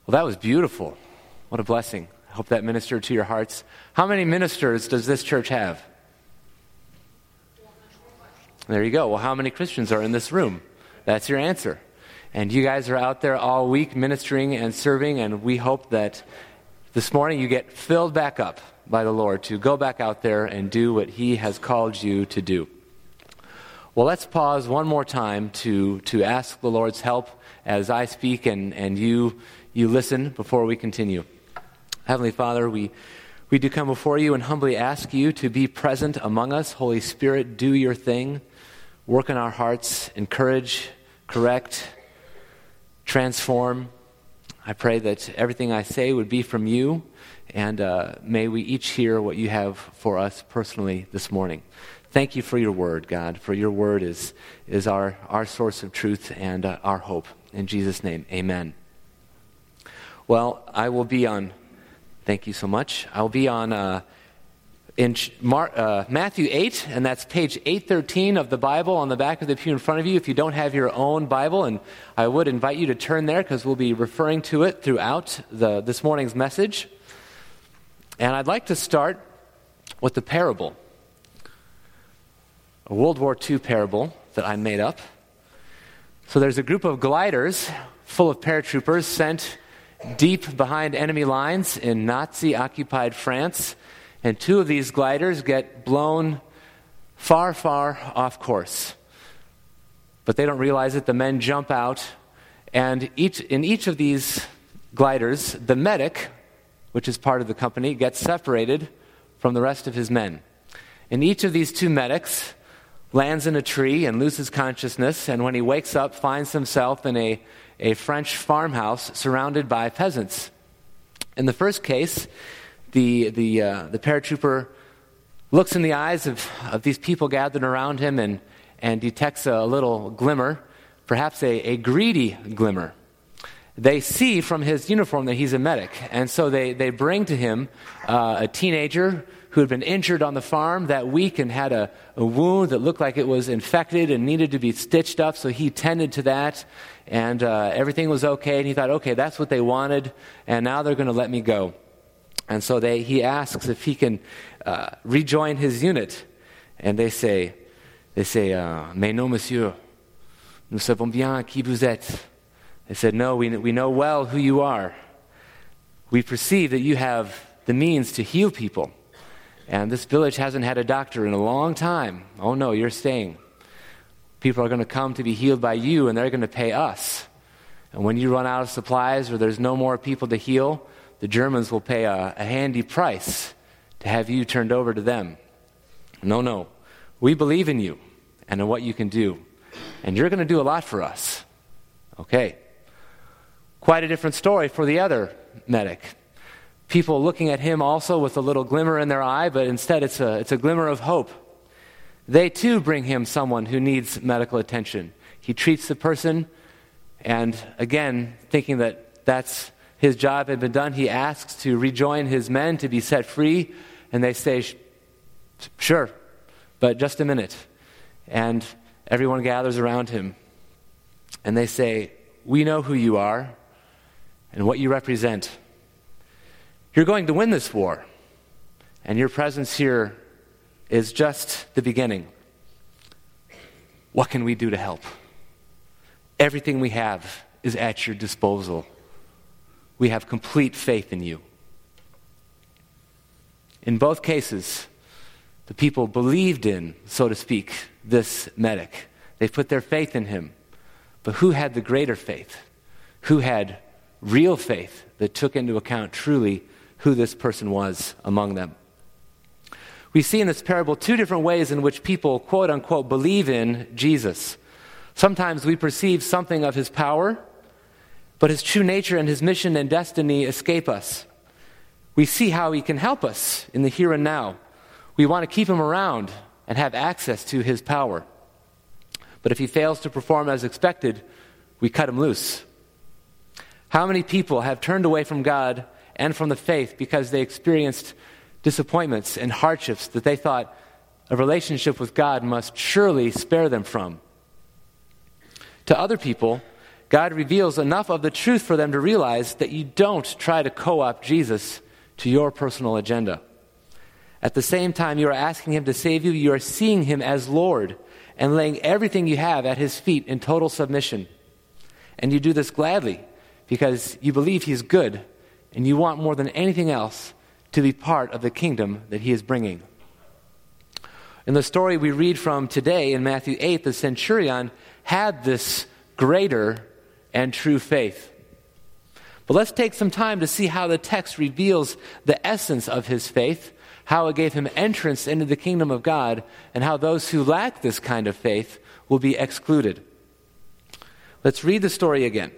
Well, that was beautiful. What a blessing. I hope that ministered to your hearts. How many ministers does this church have? There you go. Well, how many Christians are in this room? That's your answer. And you guys are out there all week ministering and serving, and we hope that this morning you get filled back up by the Lord to go back out there and do what He has called you to do. Well, let's pause one more time to ask the Lord's help as I speak and you listen before we continue. Heavenly Father, we do come before you and humbly ask you to be present among us. Holy Spirit, do your thing. Work in our hearts, encourage, correct, transform. I pray that everything I say would be from you, and may we each hear what you have for us personally this morning. Thank you for your word, God, for your word is our source of truth and our hope. In Jesus' name, amen. Well, I will be on, thank you so much. I'll be on Matthew 8, and that's page 813 of the Bible on the back of the pew in front of you if you don't have your own Bible, and I would invite you to turn there because we'll be referring to it throughout this morning's message. And I'd like to start with the parable, a World War II parable that I made up. So there's a group of gliders full of paratroopers sent deep behind enemy lines in Nazi-occupied France, and two of these gliders get blown far, far off course. But they don't realize it. The men jump out, and in each of these gliders, the medic, which is part of the company, gets separated from the rest of his men. And each of these two medics lands in a tree and loses consciousness, and when he wakes up, finds himself in a French farmhouse surrounded by peasants. In the first case, the paratrooper looks in the eyes of these people gathered around him and detects a little glimmer, perhaps a greedy glimmer. They see from his uniform that he's a medic, and so they bring to him a teenager who had been injured on the farm that week and had a wound that looked like it was infected and needed to be stitched up, so he tended to that, and everything was okay, and he thought, okay, that's what they wanted, and now they're going to let me go. And so he asks if he can rejoin his unit, and they say, mais non, monsieur, nous savons bien qui vous êtes. They said, no, we know well who you are. We perceive that you have the means to heal people. And this village hasn't had a doctor in a long time. Oh no, you're staying. People are going to come to be healed by you, and they're going to pay us. And when you run out of supplies or there's no more people to heal, the Germans will pay a handy price to have you turned over to them. No, we believe in you and in what you can do. And you're going to do a lot for us. Okay. Quite a different story for the other medic. People looking at him also with a little glimmer in their eye, but instead it's a glimmer of hope. They too bring him someone who needs medical attention. He treats the person, and again, thinking that that's his job had been done, he asks to rejoin his men to be set free, and they say, sure, but just a minute. And everyone gathers around him, and they say, we know who you are and what you represent. You're going to win this war, and your presence here is just the beginning. What can we do to help? Everything we have is at your disposal. We have complete faith in you. In both cases, the people believed in, so to speak, this medic. They put their faith in him. But who had the greater faith? Who had real faith that took into account truly who this person was among them? We see in this parable two different ways in which people, quote unquote, believe in Jesus. Sometimes we perceive something of his power, but his true nature and his mission and destiny escape us. We see how he can help us in the here and now. We want to keep him around and have access to his power. But if he fails to perform as expected, we cut him loose. How many people have turned away from God and from the faith because they experienced disappointments and hardships that they thought a relationship with God must surely spare them from? To other people, God reveals enough of the truth for them to realize that you don't try to co-opt Jesus to your personal agenda. At the same time you are asking him to save you, you are seeing him as Lord and laying everything you have at his feet in total submission. And you do this gladly because you believe he's good and you want more than anything else to be part of the kingdom that he is bringing. In the story we read from today in Matthew 8, the centurion had this greater and true faith. But let's take some time to see how the text reveals the essence of his faith, how it gave him entrance into the kingdom of God, and how those who lack this kind of faith will be excluded. Let's read the story again.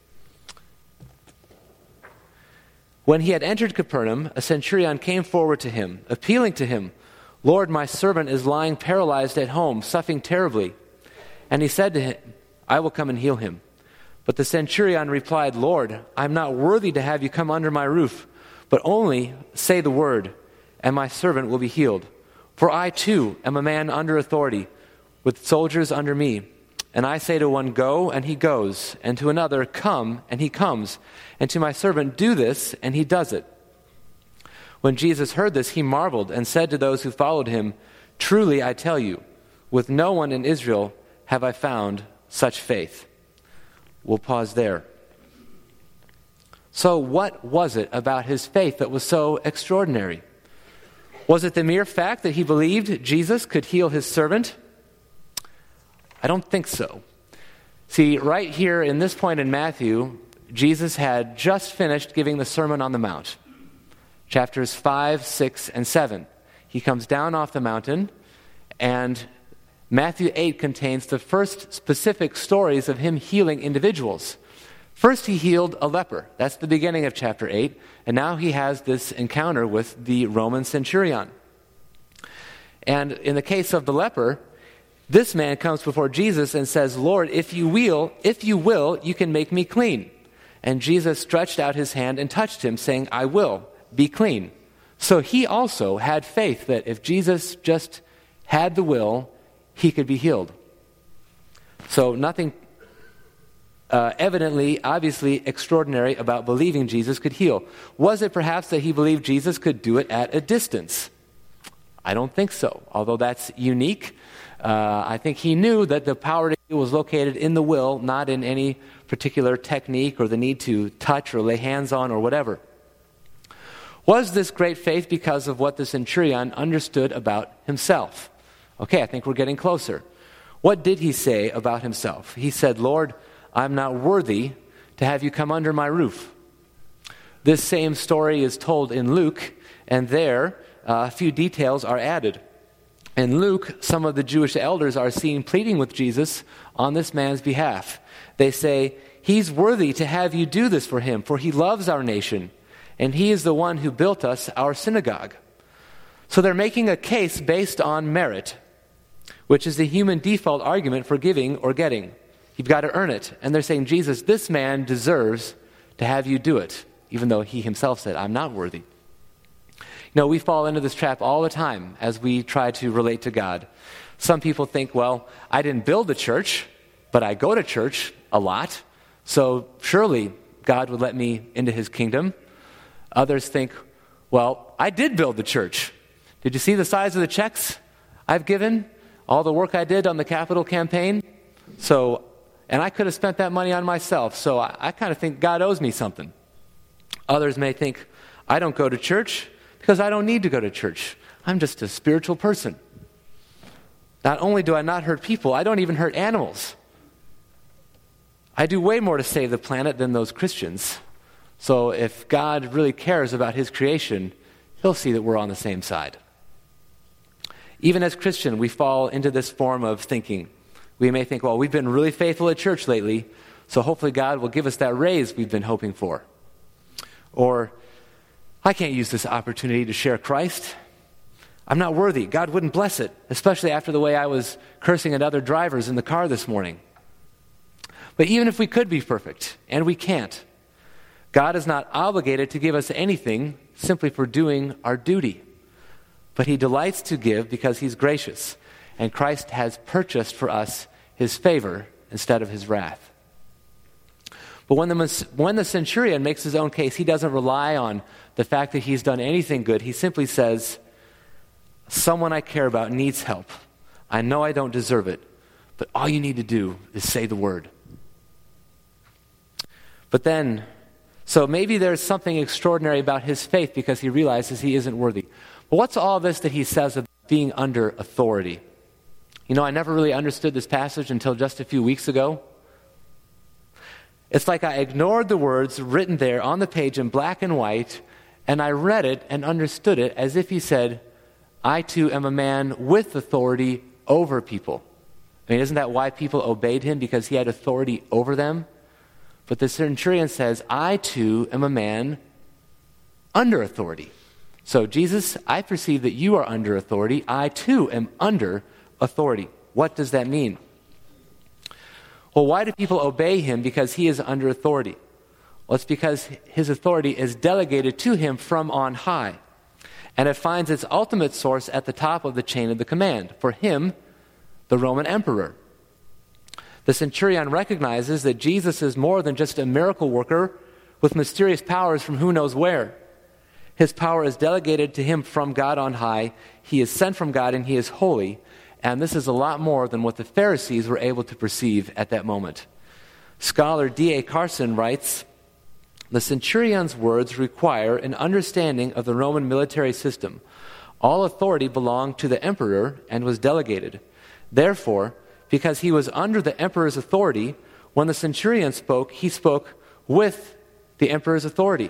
When he had entered Capernaum, a centurion came forward to him, appealing to him, "Lord, my servant is lying paralyzed at home, suffering terribly." And he said to him, "I will come and heal him." But the centurion replied, "Lord, I am not worthy to have you come under my roof, but only say the word, and my servant will be healed. For I too am a man under authority, with soldiers under me. And I say to one, 'Go,' and he goes, and to another, 'Come,' and he comes, and to my servant, 'Do this,' and he does it." When Jesus heard this, he marveled and said to those who followed him, "Truly I tell you, with no one in Israel have I found such faith." We'll pause there. So what was it about his faith that was so extraordinary? Was it the mere fact that he believed Jesus could heal his servant? I don't think so. See, right here in this point in Matthew, Jesus had just finished giving the Sermon on the Mount. Chapters 5, 6, and 7. He comes down off the mountain, and Matthew 8 contains the first specific stories of him healing individuals. First, he healed a leper. That's the beginning of chapter 8. And now he has this encounter with the Roman centurion. And in the case of the leper, this man comes before Jesus and says, "Lord, if you will, you can make me clean." And Jesus stretched out his hand and touched him, saying, "I will, be clean." So he also had faith that if Jesus just had the will, he could be healed. So nothing evidently, obviously extraordinary about believing Jesus could heal. Was it perhaps that he believed Jesus could do it at a distance? I don't think so, although that's unique. I think he knew that the power to heal was located in the will, not in any particular technique or the need to touch or lay hands on or whatever. Was this great faith because of what the centurion understood about himself? Okay, I think we're getting closer. What did he say about himself? He said, "Lord, I'm not worthy to have you come under my roof." This same story is told in Luke, and there a few details are added. In Luke, some of the Jewish elders are seen pleading with Jesus on this man's behalf. They say, "He's worthy to have you do this for him, for he loves our nation, and he is the one who built us our synagogue." So they're making a case based on merit, which is the human default argument for giving or getting. You've got to earn it. And they're saying, "Jesus, this man deserves to have you do it," even though he himself said, "I'm not worthy." You know, we fall into this trap all the time as we try to relate to God. Some people think, well, I didn't build the church, but I go to church a lot, so surely God would let me into his kingdom. Others think, well, I did build the church. Did you see the size of the checks I've given? All the work I did on the capital campaign? And I could have spent that money on myself, so I kind of think God owes me something. Others may think, I don't go to church because I don't need to go to church. I'm just a spiritual person. Not only do I not hurt people, I don't even hurt animals. I do way more to save the planet than those Christians. So if God really cares about his creation, he'll see that we're on the same side. Even as Christians, we fall into this form of thinking. We may think, well, we've been really faithful at church lately, so hopefully God will give us that raise we've been hoping for. Or, I can't use this opportunity to share Christ. I'm not worthy. God wouldn't bless it, especially after the way I was cursing at other drivers in the car this morning. But even if we could be perfect, and we can't, God is not obligated to give us anything simply for doing our duty. But he delights to give because he's gracious, and Christ has purchased for us his favor instead of his wrath. But when the centurion makes his own case, he doesn't rely on the fact that he's done anything good. He simply says, someone I care about needs help. I know I don't deserve it, but all you need to do is say the word. But then, so maybe there's something extraordinary about his faith because he realizes he isn't worthy. But what's all this that he says about being under authority? I never really understood this passage until just a few weeks ago. It's like I ignored the words written there on the page in black and white, and I read it and understood it as if he said, I too am a man with authority over people. Isn't that why people obeyed him? Because he had authority over them? But the centurion says, I too am a man under authority. So, Jesus, I perceive that you are under authority. I too am under authority. What does that mean? Well, why do people obey him? Because he is under authority. Well, it's because his authority is delegated to him from on high. And it finds its ultimate source at the top of the chain of the command. For him, the Roman emperor. The centurion recognizes that Jesus is more than just a miracle worker with mysterious powers from who knows where. His power is delegated to him from God on high. He is sent from God and he is holy. And this is a lot more than what the Pharisees were able to perceive at that moment. Scholar D.A. Carson writes, the centurion's words require an understanding of the Roman military system. All authority belonged to the emperor and was delegated. Therefore, because he was under the emperor's authority, when the centurion spoke, he spoke with the emperor's authority.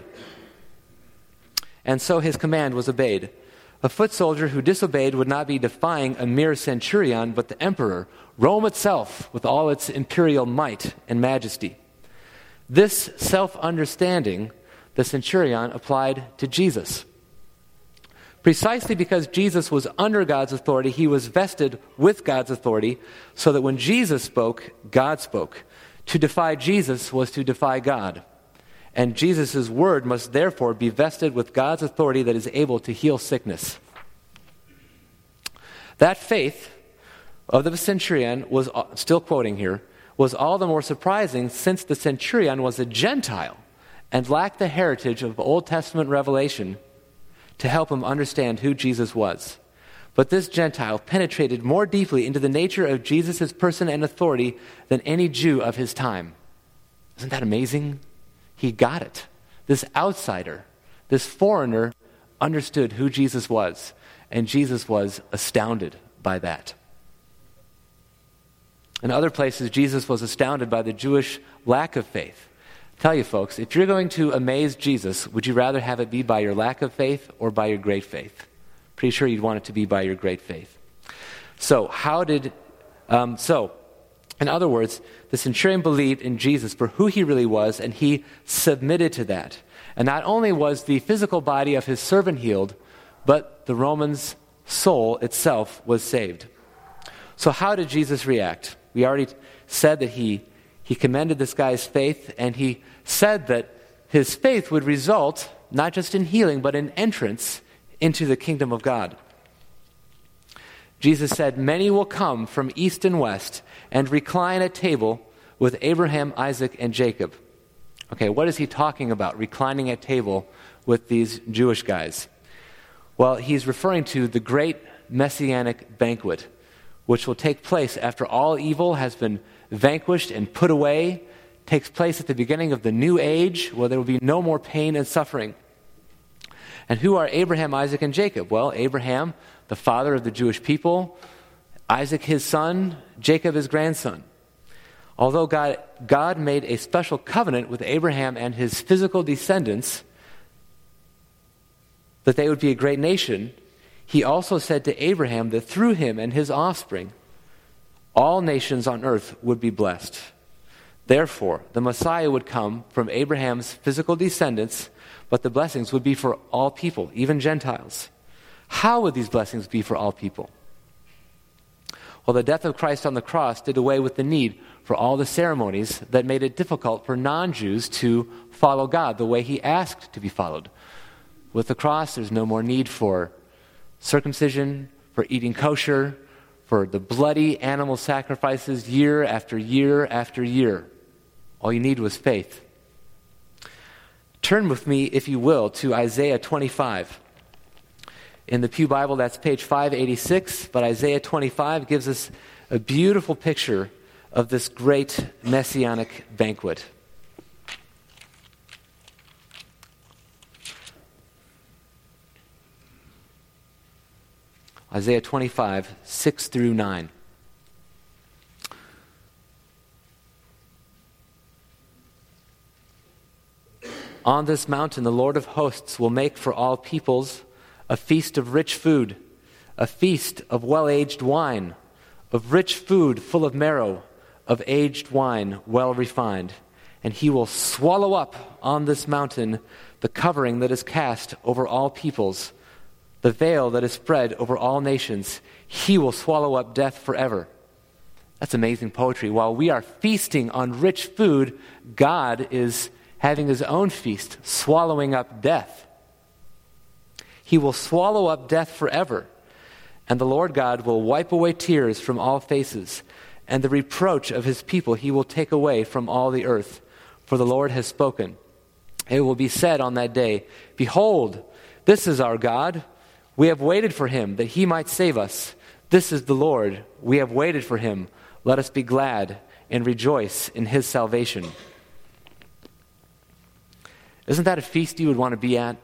And so his command was obeyed. A foot soldier who disobeyed would not be defying a mere centurion, but the emperor, Rome itself, with all its imperial might and majesty. This self-understanding the centurion applied to Jesus. Precisely because Jesus was under God's authority, he was vested with God's authority, so that when Jesus spoke, God spoke. To defy Jesus was to defy God. And Jesus' word must therefore be vested with God's authority that is able to heal sickness. That faith of the centurion was, still quoting here, was all the more surprising since the centurion was a Gentile and lacked the heritage of Old Testament revelation to help him understand who Jesus was. But this Gentile penetrated more deeply into the nature of Jesus' person and authority than any Jew of his time. Isn't that amazing? He got it. This outsider, this foreigner, understood who Jesus was, and Jesus was astounded by that. In other places, Jesus was astounded by the Jewish lack of faith. I tell you folks, if you're going to amaze Jesus, would you rather have it be by your lack of faith or by your great faith? Pretty sure you'd want it to be by your great faith. So, in other words, the centurion believed in Jesus for who he really was, and he submitted to that. And not only was the physical body of his servant healed, but the Roman's soul itself was saved. So how did Jesus react? We already said that he commended this guy's faith, and he said that his faith would result not just in healing, but in entrance into the kingdom of God. Jesus said, many will come from east and west and recline at table with Abraham, Isaac, and Jacob. Okay, what is he talking about, reclining at table with these Jewish guys? Well, he's referring to the great messianic banquet, which will take place after all evil has been vanquished and put away, takes place at the beginning of the new age, where there will be no more pain and suffering. And who are Abraham, Isaac, and Jacob? Well, Abraham, the father of the Jewish people, Isaac his son, Jacob his grandson. Although God made a special covenant with Abraham and his physical descendants that they would be a great nation, he also said to Abraham that through him and his offspring, all nations on earth would be blessed. Therefore, the Messiah would come from Abraham's physical descendants, but the blessings would be for all people, even Gentiles. How would these blessings be for all people? Well, the death of Christ on the cross did away with the need for all the ceremonies that made it difficult for non-Jews to follow God the way he asked to be followed. With the cross, there's no more need for circumcision, for eating kosher, for the bloody animal sacrifices year after year after year. All you need was faith Turn with me, if you will, to Isaiah 25. In the Pew Bible, that's page 586, but Isaiah 25 gives us a beautiful picture of this great messianic banquet. Isaiah 25, 6 through 9. On this mountain the Lord of hosts will make for all peoples a feast of rich food, a feast of well-aged wine, of rich food full of marrow, of aged wine well refined. And he will swallow up on this mountain the covering that is cast over all peoples, the veil that is spread over all nations. He will swallow up death forever. That's amazing poetry. While we are feasting on rich food, God is having his own feast, swallowing up death. He will swallow up death forever, and the Lord God will wipe away tears from all faces, and the reproach of his people he will take away from all the earth. For the Lord has spoken. It will be said on that day, Behold, this is our God. We have waited for him, that he might save us. This is the Lord. We have waited for him. Let us be glad and rejoice in his salvation. Isn't that a feast you would want to be at?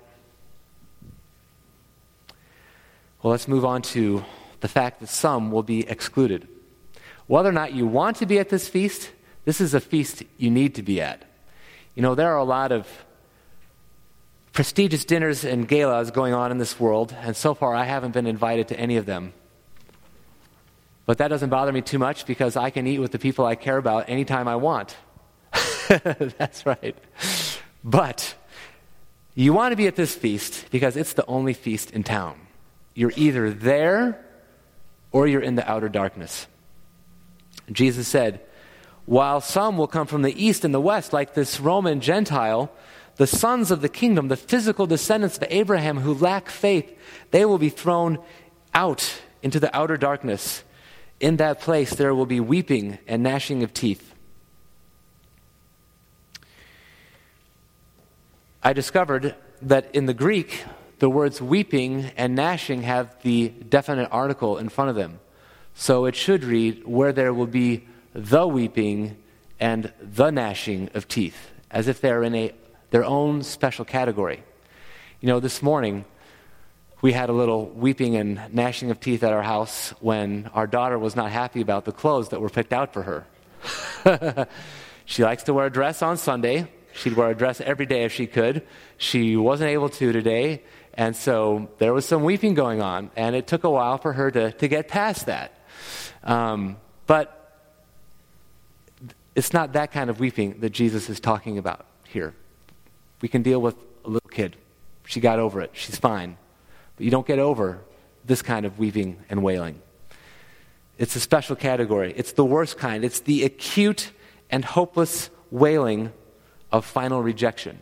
Well, let's move on to the fact that some will be excluded. Whether or not you want to be at this feast, this is a feast you need to be at. You know, there are a lot of prestigious dinners and galas going on in this world, and so far I haven't been invited to any of them. But that doesn't bother me too much because I can eat with the people I care about anytime I want. That's right. But you want to be at this feast because it's the only feast in town. You're either there or you're in the outer darkness. Jesus said, while some will come from the east and the west, like this Roman Gentile, the sons of the kingdom, the physical descendants of Abraham who lack faith, they will be thrown out into the outer darkness. In that place there will be weeping and gnashing of teeth. I discovered that in the Greek, the words weeping and gnashing have the definite article in front of them. So it should read, where there will be the weeping and the gnashing of teeth, as if they're in their own special category. You know, this morning, we had a little weeping and gnashing of teeth at our house when our daughter was not happy about the clothes that were picked out for her. She likes to wear a dress on Sunday. She'd wear a dress every day if she could. She wasn't able to today, and so there was some weeping going on, and it took a while for her to get past that. But it's not that kind of weeping that Jesus is talking about here. We can deal with a little kid. She got over it. She's fine. But you don't get over this kind of weeping and wailing. It's a special category. It's the worst kind. It's the acute and hopeless wailing of final rejection.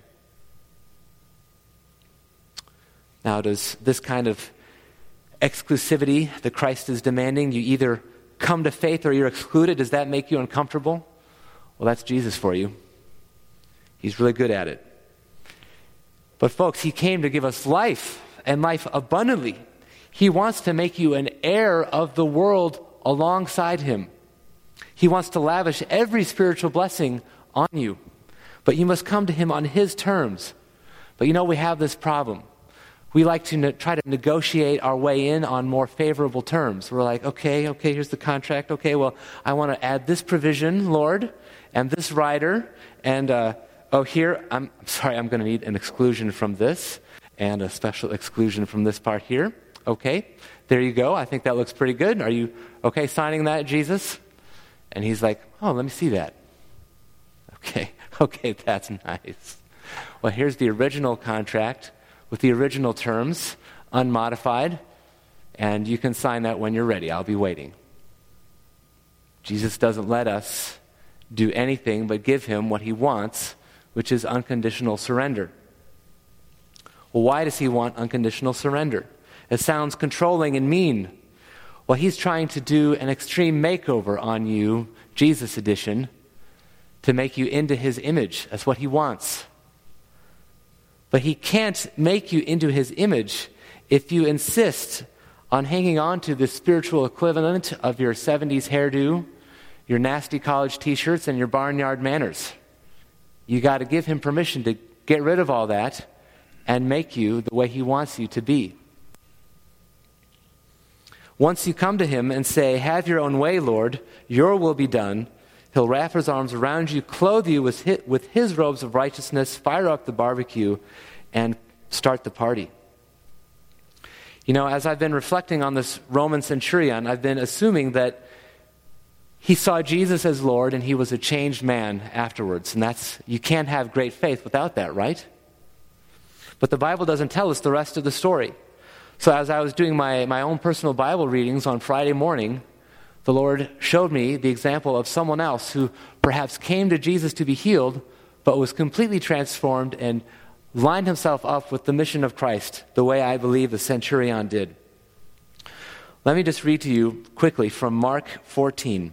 Now, does this kind of exclusivity that Christ is demanding, you either come to faith or you're excluded, does that make you uncomfortable? Well, that's Jesus for you. He's really good at it. But folks, he came to give us life and life abundantly. He wants to make you an heir of the world alongside him. He wants to lavish every spiritual blessing on you. But you must come to him on his terms. But you know, we have this problem. We like to try to negotiate our way in on more favorable terms. We're like, okay, here's the contract. Okay, well, I want to add this provision, Lord, and this rider, and here, I'm going to need an exclusion from this, and a special exclusion from this part here. Okay, there you go. I think that looks pretty good. Are you okay signing that, Jesus? And he's like, oh, let me see that. Okay, that's nice. Well, here's the original contract with the original terms, unmodified, and you can sign that when you're ready. I'll be waiting. Jesus doesn't let us do anything but give him what he wants, which is unconditional surrender. Well, why does he want unconditional surrender? It sounds controlling and mean. Well, he's trying to do an extreme makeover on you, Jesus edition, to make you into his image. That's what he wants. But he can't make you into his image if you insist on hanging on to the spiritual equivalent of your 70s hairdo, your nasty college t-shirts, and your barnyard manners. You got to give him permission to get rid of all that and make you the way he wants you to be. Once you come to him and say, "Have your own way, Lord, your will be done," he'll wrap his arms around you, clothe you with his robes of righteousness, fire up the barbecue, and start the party. You know, as I've been reflecting on this Roman centurion, I've been assuming that he saw Jesus as Lord and he was a changed man afterwards. And you can't have great faith without that, right? But the Bible doesn't tell us the rest of the story. So as I was doing my own personal Bible readings on Friday morning, the Lord showed me the example of someone else who perhaps came to Jesus to be healed, but was completely transformed and lined himself up with the mission of Christ, the way I believe the centurion did. Let me just read to you quickly from Mark 14.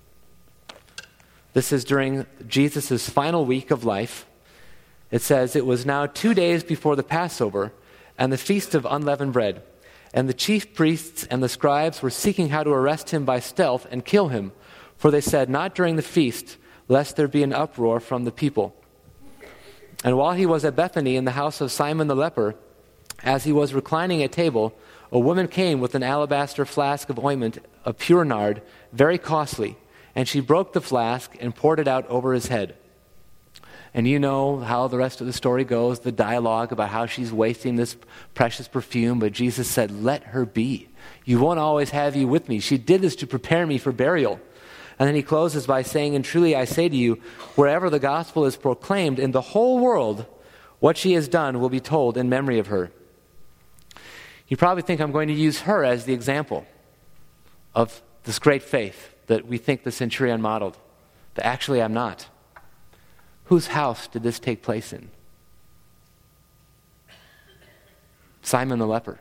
This is during Jesus' final week of life. It says, "It was now 2 days before the Passover and the feast of unleavened bread. And the chief priests and the scribes were seeking how to arrest him by stealth and kill him. For they said, 'Not during the feast, lest there be an uproar from the people.' And while he was at Bethany in the house of Simon the leper, as he was reclining at table, a woman came with an alabaster flask of ointment of pure nard, very costly. And she broke the flask and poured it out over his head." And you know how the rest of the story goes, the dialogue about how she's wasting this precious perfume. But Jesus said, "Let her be. You won't always have you with me. She did this to prepare me for burial." And then he closes by saying, "And truly I say to you, wherever the gospel is proclaimed in the whole world, what she has done will be told in memory of her." You probably think I'm going to use her as the example of this great faith that we think the centurion modeled. But actually I'm not. Whose house did this take place in? Simon the leper.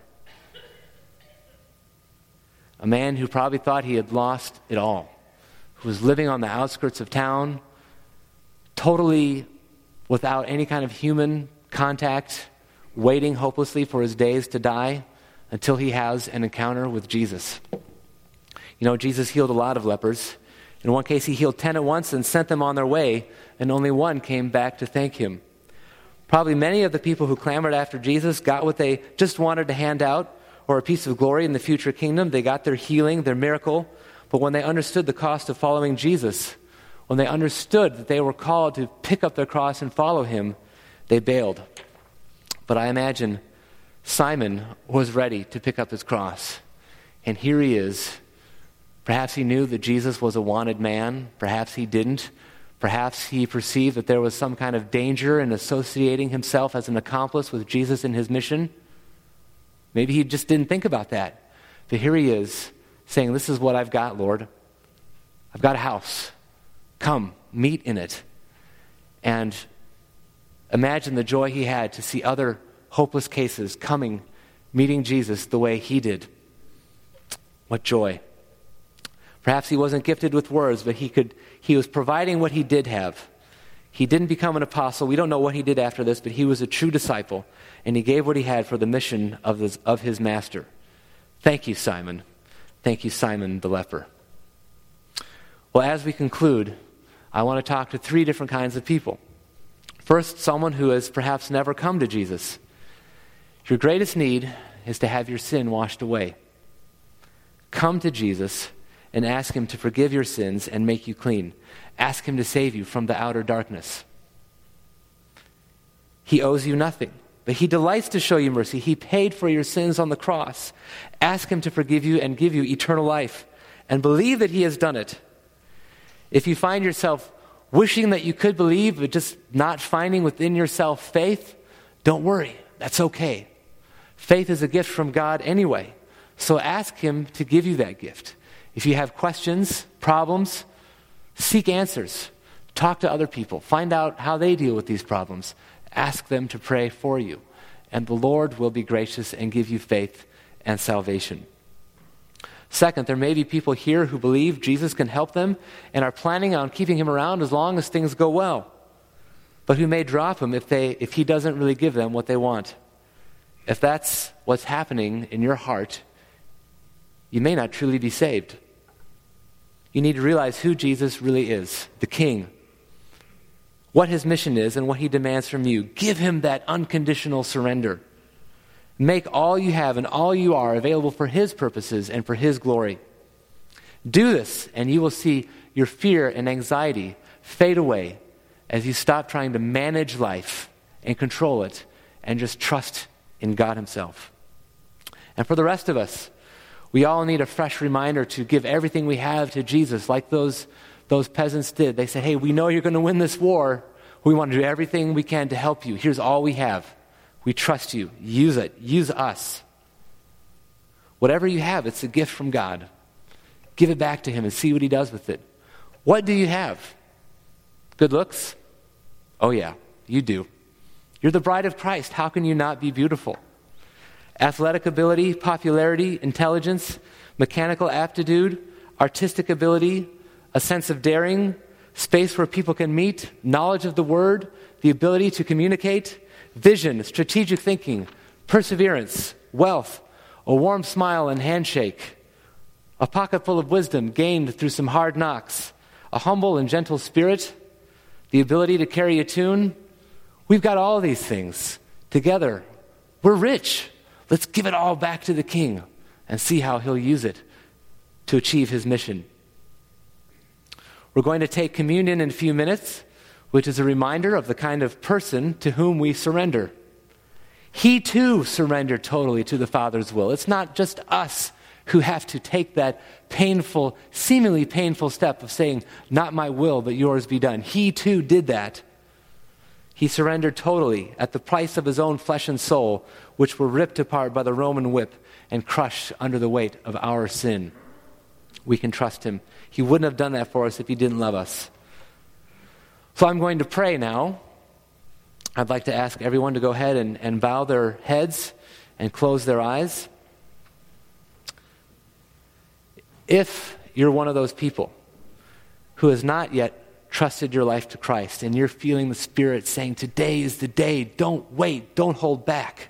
A man who probably thought he had lost it all, who was living on the outskirts of town, totally without any kind of human contact, waiting hopelessly for his days to die until he has an encounter with Jesus. You know, Jesus healed a lot of lepers. In one case, he healed 10 at once and sent them on their way, and only one came back to thank him. Probably many of the people who clamored after Jesus got what they just wanted to hand out, or a piece of glory in the future kingdom. They got their healing, their miracle. But when they understood the cost of following Jesus, when they understood that they were called to pick up their cross and follow him, they bailed. But I imagine Simon was ready to pick up his cross. And here he is. Perhaps he knew that Jesus was a wanted man. Perhaps he didn't. Perhaps he perceived that there was some kind of danger in associating himself as an accomplice with Jesus in his mission. Maybe he just didn't think about that. But here he is saying, "This is what I've got, Lord. I've got a house. Come, meet in it." And imagine the joy he had to see other hopeless cases coming, meeting Jesus the way he did. What joy. Perhaps he wasn't gifted with words, but he was providing what he did have. He didn't become an apostle. We don't know what he did after this, but he was a true disciple, and he gave what he had for the mission of his master. Thank you, Simon. Thank you, Simon the leper. Well, as we conclude, I want to talk to 3 different kinds of people. First, someone who has perhaps never come to Jesus. Your greatest need is to have your sin washed away. Come to Jesus and ask him to forgive your sins and make you clean. Ask him to save you from the outer darkness. He owes you nothing, but he delights to show you mercy. He paid for your sins on the cross. Ask him to forgive you and give you eternal life, and believe that he has done it. If you find yourself wishing that you could believe, but just not finding within yourself faith, don't worry. That's okay. Faith is a gift from God anyway, so ask him to give you that gift. If you have questions, problems, seek answers. Talk to other people. Find out how they deal with these problems. Ask them to pray for you. And the Lord will be gracious and give you faith and salvation. Second, there may be people here who believe Jesus can help them and are planning on keeping him around as long as things go well. but who may drop him if he doesn't really give them what they want. If that's what's happening in your heart, you may not truly be saved. You need to realize who Jesus really is, the King, what his mission is, and what he demands from you. Give him that unconditional surrender. Make all you have and all you are available for his purposes and for his glory. Do this, and you will see your fear and anxiety fade away as you stop trying to manage life and control it and just trust in God himself. And for the rest of us, we all need a fresh reminder to give everything we have to Jesus, like those peasants did. They said, hey, we know you're going to win this war. We want to do everything we can to help you. Here's all we have. We trust you. Use it. Use us. Whatever you have, it's a gift from God. Give it back to him and see what he does with it. What do you have? Good looks? Oh yeah, you do. You're the bride of Christ. How can you not be beautiful? Athletic ability, popularity, intelligence, mechanical aptitude, artistic ability, a sense of daring, space where people can meet, knowledge of the word, the ability to communicate, vision, strategic thinking, perseverance, wealth, a warm smile and handshake, a pocket full of wisdom gained through some hard knocks, a humble and gentle spirit, the ability to carry a tune. We've got all these things together. We're rich. Let's give it all back to the King and see how he'll use it to achieve his mission. We're going to take communion in a few minutes, which is a reminder of the kind of person to whom we surrender. He too surrendered totally to the Father's will. It's not just us who have to take that painful, seemingly painful step of saying, not my will, but yours be done. He too did that. He surrendered totally at the price of his own flesh and soul, which were ripped apart by the Roman whip and crushed under the weight of our sin. We can trust him. He wouldn't have done that for us if he didn't love us. So I'm going to pray now. I'd like to ask everyone to go ahead and bow their heads and close their eyes. If you're one of those people who has not yet trusted your life to Christ and you're feeling the Spirit saying, today is the day, don't wait, don't hold back,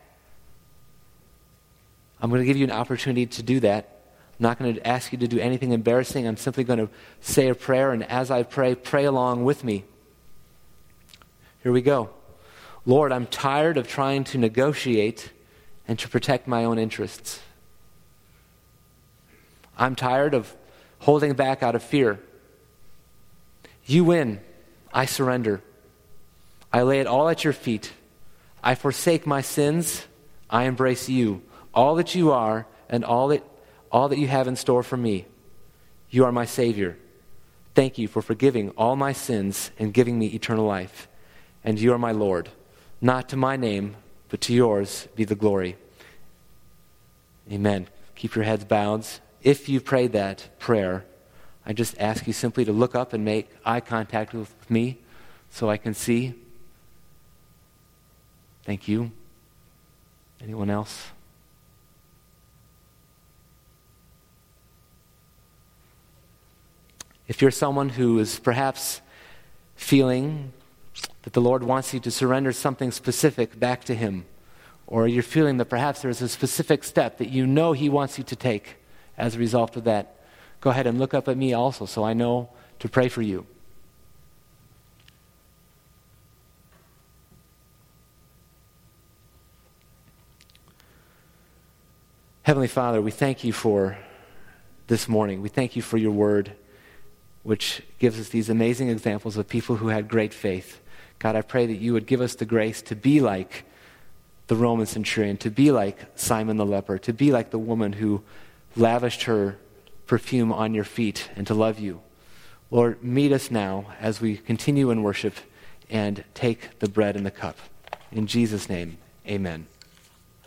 I'm going to give you an opportunity to do that. I'm not going to ask you to do anything embarrassing. I'm simply going to say a prayer, and as I pray, pray along with me. Here we go. Lord, I'm tired of trying to negotiate and to protect my own interests. I'm tired of holding back out of fear. You win. I surrender. I lay it all at your feet. I forsake my sins. I embrace you. All that you are and all that you have in store for me. You are my Savior. Thank you for forgiving all my sins and giving me eternal life. And you are my Lord. Not to my name, but to yours be the glory. Amen. Keep your heads bowed. If you prayed that prayer, I just ask you simply to look up and make eye contact with me so I can see. Thank you. Anyone else? If you're someone who is perhaps feeling that the Lord wants you to surrender something specific back to him, or you're feeling that perhaps there's a specific step that you know he wants you to take as a result of that, go ahead and look up at me also so I know to pray for you. Heavenly Father, we thank you for this morning. We thank you for your word, which gives us these amazing examples of people who had great faith. God, I pray that you would give us the grace to be like the Roman centurion, to be like Simon the leper, to be like the woman who lavished her perfume on your feet, and to love you. Lord, meet us now as we continue in worship and take the bread and the cup. In Jesus' name, amen.